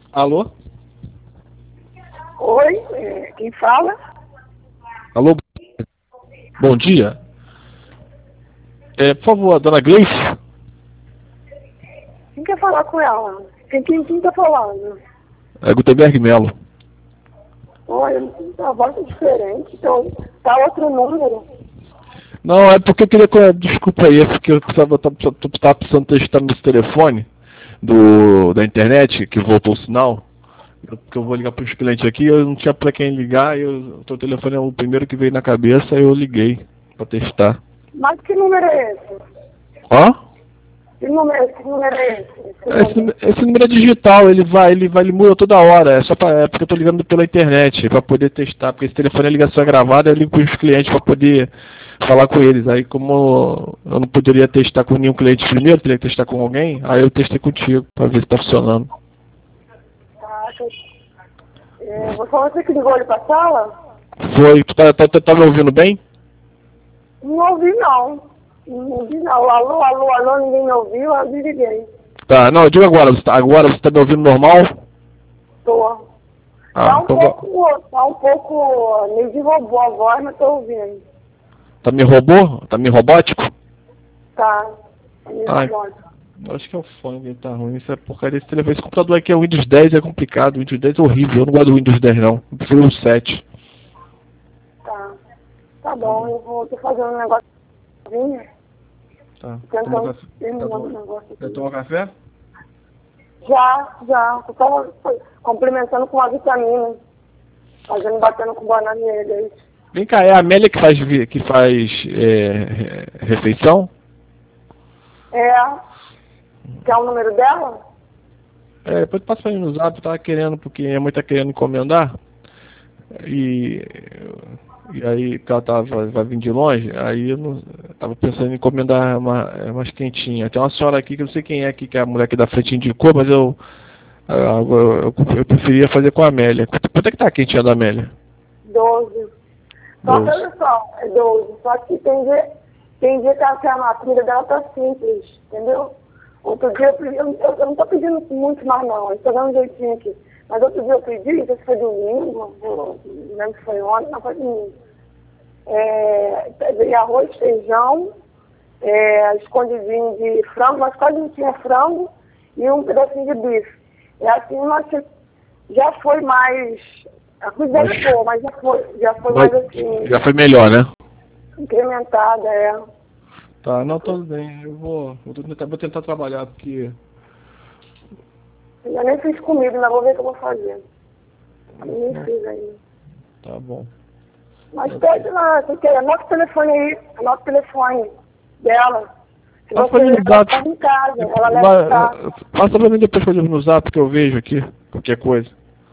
Alô? Oi, quem fala? Alô? Bom dia. Por favor, a dona Gleice? Quem quer falar com ela? Quem tá falando? É Gutenberg Melo. Olha, a voz é diferente, então tá outro número. Não, é porque eu queria... Desculpa aí, é porque eu tava precisando testar meu telefone da internet, que voltou o sinal. Porque eu vou ligar para os clientes aqui, eu não tinha para quem ligar, o teu telefone é o primeiro que veio na cabeça, eu liguei para testar. Mas que número é esse? Ó? Que número é esse? Esse número é digital, ele muda toda hora, é porque eu tô ligando pela internet, para poder testar, porque esse telefone é ligação gravada, eu ligo para os clientes para poder falar com eles. Aí como eu não poderia testar com nenhum cliente primeiro, teria que testar com alguém, aí eu testei contigo, para ver se tá funcionando. Você que ligou ali pra sala? Foi, tá me ouvindo bem? Não ouvi não. Não ouvi não. Alô, alô, alô, ninguém me ouviu, eu desliguei. Tá, não, eu digo agora você tá me ouvindo normal? Tô. Ah, Tá um pouco meio de robô a voz, mas tô ouvindo. Tá meio robô? Tá meio robótico? Tá meio robótico. Acho que é o fone que tá ruim, isso é porcaria desse telefone. Esse computador aqui é o Windows 10, é complicado, o Windows 10 é horrível, eu não gosto do Windows 10 não, eu prefiro o 7. Tá bom, eu tô fazendo um negócio. Tá. Tentando terminar o negócio aqui. Já tomou café? Já. Eu tava complementando com uma vitamina. Batendo com banana e leite. Vem cá, é a Amélia que faz refeição? Quer o número dela? Depois passa pra mim no zap, eu tava querendo, porque minha mãe tá querendo encomendar. E aí, porque ela vai vir de longe, aí eu tava pensando em encomendar umas quentinhas. Tem uma senhora aqui, que eu não sei quem é aqui, que é a mulher aqui da frente indicou, mas eu preferia fazer com a Amélia. Quanto é que tá a quentinha da Amélia? 12. Só que olha só, é 12. Só que tem dia que a comida dela tá simples, entendeu? Outro dia eu não tô pedindo muito mais não, eu tô dando um jeitinho aqui. Mas outro dia eu pedi, não sei se foi domingo, não lembro se foi ontem, não foi domingo. Peguei arroz, feijão, escondidinho de frango, mas quase não tinha frango, e um pedacinho de bife. Assim, já foi mais... A comida é boa, mas já foi mais assim... Já foi melhor, né? Incrementada, Tá, não, tudo bem. Eu vou tentar trabalhar, porque... Eu já nem fiz comida, ainda vou ver o que eu vou fazer. Nem fiz ainda. Tá bom. Mas pede lá, você quer, anota o telefone aí, anota o telefone dela. Se Passa você no zap. tá em casa, ela leva em casa. Passa pra mim depois no zap que eu vejo aqui, qualquer coisa.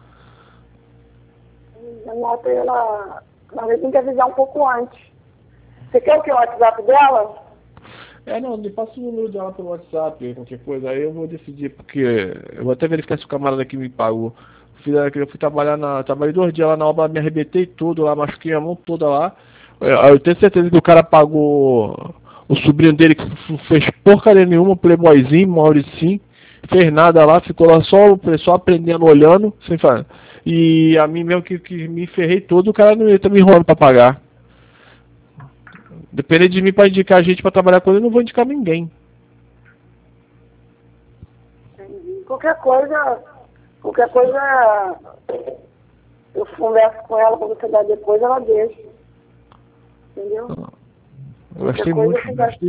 Anota ela, mas eu tenho que avisar um pouco antes. Você quer o que? O WhatsApp dela? Não, me passa o número dela pelo WhatsApp, qualquer coisa. Aí eu vou decidir, porque eu vou até verificar se o camarada aqui me pagou. Eu fui trabalhei 2 dias lá na obra, me arrebentei tudo lá, machuquei a mão toda lá. Eu tenho certeza que o cara pagou o sobrinho dele, que não fez porcaria nenhuma, playboyzinho, Mauricinho, fez nada lá, ficou lá só aprendendo, olhando, sem fazer. E a mim mesmo que me ferrei todo, o cara não ia estar me enrolando pra pagar. Dependendo de mim para indicar a gente para trabalhar com ele, eu não vou indicar ninguém. Qualquer coisa eu converso com ela para você dar depois, ela deixa. Entendeu? Eu gastei muito,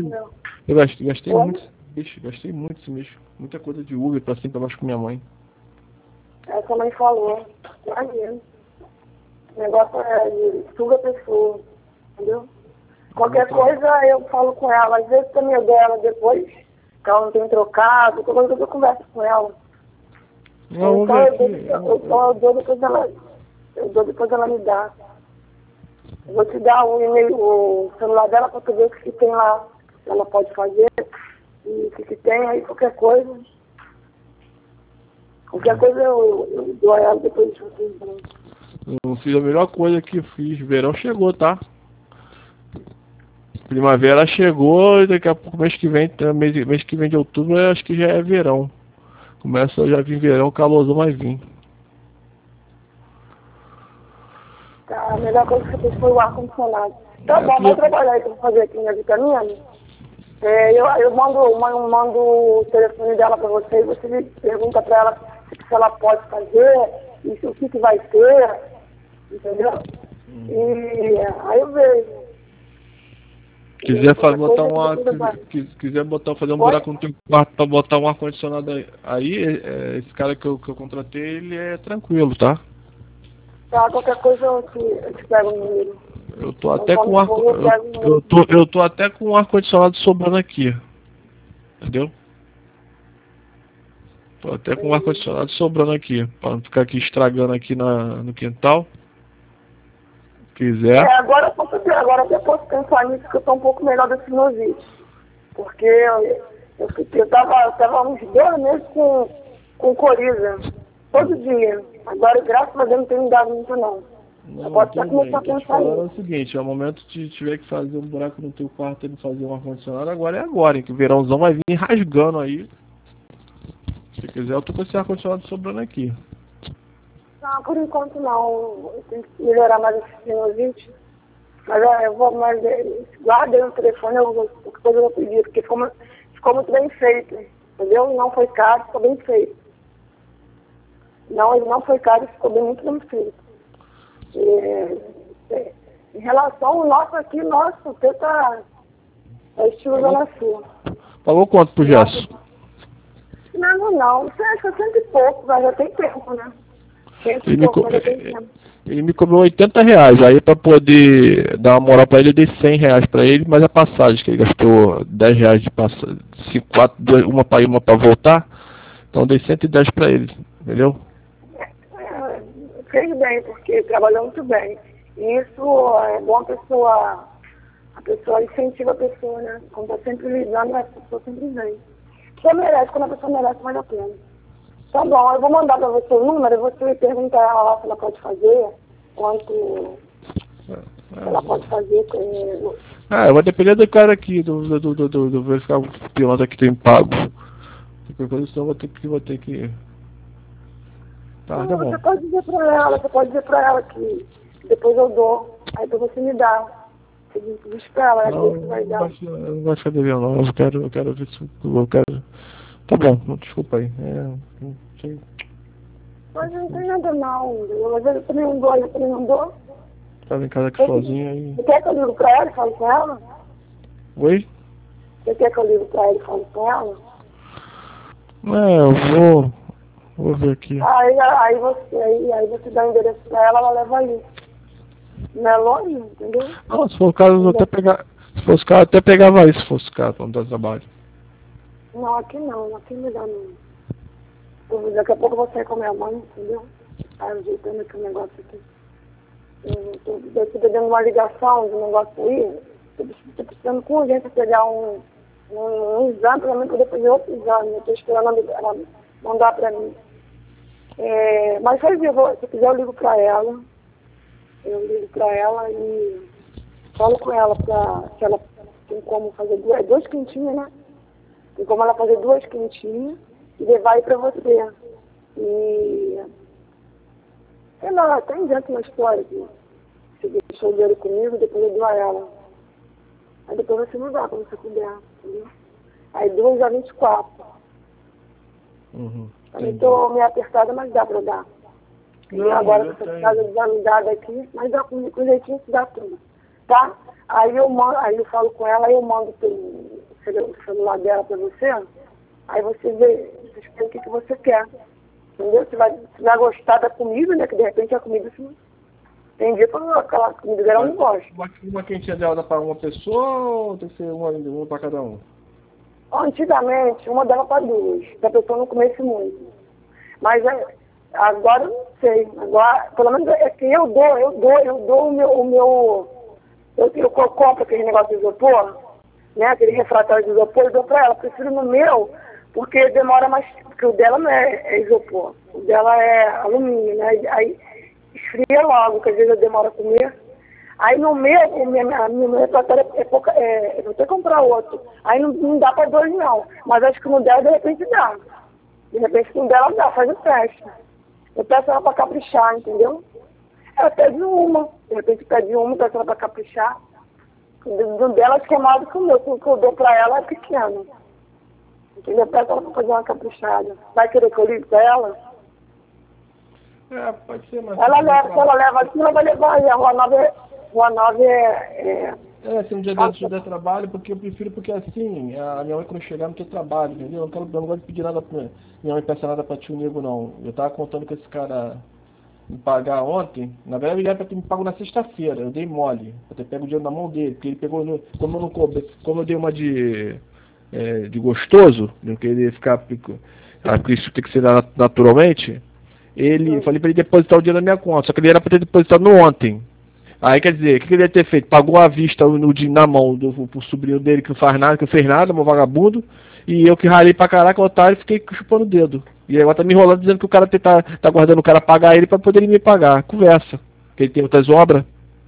gastei muito esse mês. Muita coisa de Uber para cima e para baixo com minha mãe. Essa mãe falou, imagina. O negócio é de suga a pessoa, entendeu? Qualquer coisa eu falo com ela, às vezes também eu dou ela depois, que ela não tem trocado, qualquer coisa eu converso com ela. Não, então eu dou depois ela me dá. Eu vou te dar o e-mail, o celular dela para tu ver o que tem lá, que ela pode fazer, e o que tem aí, qualquer coisa. Qualquer coisa eu dou a ela depois de vocês. Eu fiz a melhor coisa que fiz, verão chegou, tá? Primavera chegou, e daqui a pouco mês que vem de outubro, eu acho que já é verão. Começa já vir verão, o calorzão vai vir. Tá, a melhor coisa que você fez foi o ar-condicionado. Tá bom, vou trabalhar aí pra fazer aqui minha vitamina. Eu mando o telefone dela pra você e você me pergunta pra ela se ela pode fazer, e o que vai ter, entendeu? E aí eu vejo. Quiser fazer, fazer um buraco no teu quarto pra botar um ar-condicionado aí, esse cara que eu contratei, ele é tranquilo, tá? Tá, qualquer coisa eu te pego no número. Eu tô até com eu tô até com um ar-condicionado sobrando aqui. Entendeu? Tô até com um ar-condicionado sobrando aqui, pra não ficar aqui estragando aqui no quintal. Quiser. Agora eu posso pensar nisso, que eu tô um pouco melhor da sinusite. Porque eu tava uns 2 meses com coriza, todo dia. Agora, graças a Deus, não tem me dado muito não. Eu posso até começar a pensar nisso. É o seguinte, é o momento de tiver que fazer um buraco no teu quarto e fazer um ar-condicionado, agora é agora, hein, que o verãozão vai vir rasgando aí. Se quiser, eu tô com esse ar-condicionado sobrando aqui. Não, por enquanto não. Eu tenho que melhorar mais esse sinusite. Mas guarda aí o telefone, qualquer coisa eu vou pedir, porque ficou muito bem feito. Entendeu? Não foi caro, ficou bem feito. Não, ele não foi caro, ficou muito bem feito. Em relação ao nosso aqui, você tá estilo Zona Sul. Pagou quanto pro gesso? Não. Você acha 100 e pouco, mas já tem tempo, né? Ele me cobrou R$80, aí pra poder dar uma moral pra ele, eu dei R$100 pra ele, mas a passagem, que ele gastou R$10 de passagem, uma pra ir, uma pra voltar, então eu dei 110 pra ele, entendeu? Fez bem, porque trabalhou muito bem. E isso é bom a pessoa incentiva a pessoa, né? Quando tá sempre lidando, a pessoa sempre vem. Você merece, quando a pessoa merece, vale a pena. Tá bom, eu vou mandar pra você o número, e você pergunta a ela lá se ela pode fazer, quanto ela pode fazer. Vai depender do cara aqui, do verificar o piloto que tem pago. Qualquer coisa, senão vou ter que... Tá bom. Você pode dizer pra ela que depois eu dou, aí pra você me dar. Você diz pra ela, que vai dar. Eu não gosto de ficar devendo, não. Eu quero ver se eu quero... Tá bom, desculpa aí. Mas não tem nada não. Às vezes eu também não dou. Tava em casa aqui sozinho aí. Você quer que eu ligo pra ela e falo com ela? Oi? Você quer que eu ligo pra ela e falo com ela? Eu vou ver aqui. Aí você dá o endereço pra ela leva aí. Não é longe, entendeu? Não, se for o caso, eu até pegar. Se fosse o caso, até pegava isso, se fosse o caso, pra não dar trabalho. Não, aqui me dá não. Daqui a pouco eu vou sair com a minha mãe, entendeu? Aí ajeitando aqui o negócio aqui. Eu tô dando uma ligação de um negócio aí. Tô precisando com urgência pegar um exame pra mim poder fazer outro exame. Eu tô esperando ela mandar pra mim. Mas se quiser eu ligo pra ela. Eu ligo pra ela e falo com ela se ela tem como fazer duas quentinhas, né? Tem como ela fazer 2 quentinhas e levar aí pra você. E sei lá, até inventa uma história que você deixou o dinheiro comigo, depois eu dou a ela. Aí depois você não dá quando você puder, entendeu? Aí 2 a 24. Também tô meio apertada, mas dá pra dar. E agora com essa casa desamizada aqui, mas dá com jeitinho se dá tudo. Tá? Aí eu falo com ela, aí eu mando o celular dela pra você, aí você vê, você escolhe o que você quer. Entendeu? Você vai gostar da comida, né? Que de repente a comida assim, tem dia que aquela comida dela eu não gosta. Uma quentinha dela dá pra uma pessoa ou tem que ser uma pra cada um? Antigamente, uma dava pra 2, pra pessoa não comesse muito. Mas agora eu não sei. Agora, pelo menos é que eu dou o meu. Eu compro aquele negócio de isopor, né? Aquele refratário de isopor, eu dou pra ela. Prefiro no meu, porque demora mais. Porque o dela não é isopor. O dela é alumínio, né? Aí esfria logo, que às vezes eu demoro a comer. Aí no meu refratário é pouca. Eu vou ter que comprar outro. Aí não dá pra 2 não. Mas acho que no dela de repente dá. De repente, com dela dá, faz o teste. Eu peço ela pra caprichar, entendeu? Ela pede uma. De repente, pede uma, peço ela pra caprichar. O dela acho que é maior do que o meu. O que eu dou pra ela é pequeno. Entendeu? Eu peço ela pra fazer uma caprichada. Vai querer que eu ligue pra ela? Pode ser, mas... Ela leva, se ela leva aqui, ela vai levar aí. A Rua 9 se um dia desse eu der trabalho, porque eu prefiro, porque assim, a minha mãe quando chegar não tem trabalho, entendeu? Eu não gosto de pedir nada pra minha mãe, peça nada pra tio Nego, não. Eu tava contando com esse cara me pagar ontem, na verdade ele era pra ter me pago na sexta-feira, eu dei mole, pra ter pego o dinheiro na mão dele, porque ele pegou, como eu não cobrei, como eu dei uma de gostoso, não queria ficar, porque isso tem que ser naturalmente, eu falei pra ele depositar o dinheiro na minha conta, só que ele era pra ter depositado ontem. Aí quer dizer, o que ele ia ter feito? Pagou à vista na mão pro sobrinho dele que não faz nada, que não fez nada, meu vagabundo, e eu que ralei pra caraca, otário, e fiquei chupando o dedo. E agora tá me enrolando dizendo que o cara tá guardando o cara pagar ele pra poder ele me pagar. Conversa. Que ele tem outras obras.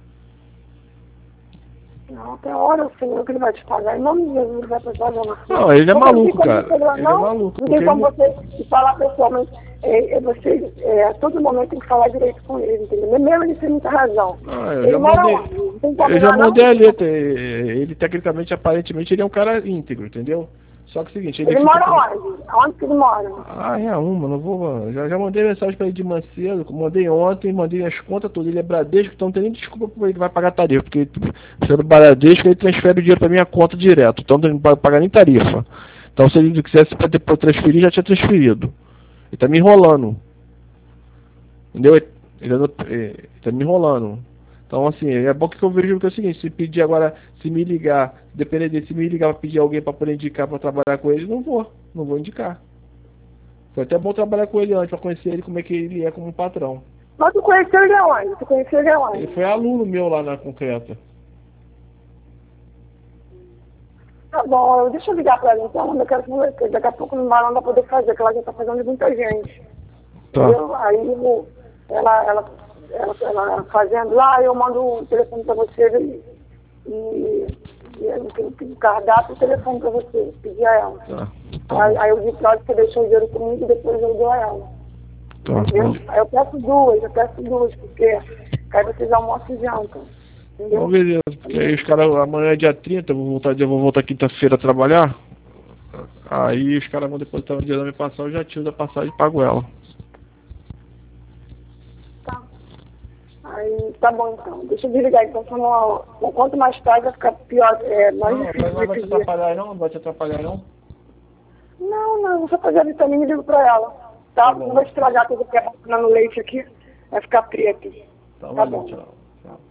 Não, tem hora o senhor que ele vai te pagar. Em nome de Jesus, ele vai te pagar. Não, ele é maluco, cara. Ele é maluco. Não tem como você falar pessoalmente. Você, a todo momento, tem que falar direito com ele, entendeu? Mesmo ele tem muita razão. Eu já mandei a letra. Ele, tecnicamente, aparentemente, ele é um cara íntegro, entendeu? Só que é o seguinte... Ele mora onde? Onde que ele mora? Não vou... Já mandei mensagem pra ele de manhã cedo, mandei ontem, mandei as contas todas. Ele é Bradesco, então não tem nem desculpa pra ele que vai pagar tarifa, porque sendo Bradesco, ele transfere o dinheiro pra minha conta direto, então não vai pagar nem tarifa. Então se ele quisesse depois transferir, já tinha transferido. Ele tá me enrolando. Entendeu? Ele tá me enrolando. Então, assim, é bom que eu vejo que é o seguinte, se pedir agora, se me ligar, depender dele, se me ligar pra pedir alguém pra poder indicar pra trabalhar com ele, não vou indicar. Foi até bom trabalhar com ele antes, pra conhecer ele, como é que ele é como um patrão. Mas tu conheceu ele aonde? Ele foi aluno meu lá na Concreta. Tá bom, deixa eu ligar pra ela então, eu quero que você, daqui a pouco não vai poder fazer, porque ela já tá fazendo de muita gente. Tá. Entendeu? Aí ela fazendo lá, eu mando o telefone pra você e o cardápio e o telefone pra você, pedir a ela. Tá. Aí eu digo pra ela que você deixou o dinheiro comigo e depois eu dou a ela. Tá. Entendeu? Aí eu peço duas, porque aí vocês almoçam e jantam. Entendeu? Bom, beleza, porque aí os caras, amanhã é dia 30, eu vou voltar quinta-feira a trabalhar. Aí os caras vão depositar o dia da minha passagem, eu já tiro da passagem e pago ela. Tá. Aí tá bom então. Deixa eu desligar então, senão quanto mais tarde vai ficar pior, mais difícil. Não vai te atrapalhar não? Não vai te atrapalhar não? Não, vou só fazer a vitamina e ligo pra ela. Tá? Não vai estragar tudo que é no leite aqui, vai ficar preto. Tá bom, tchau.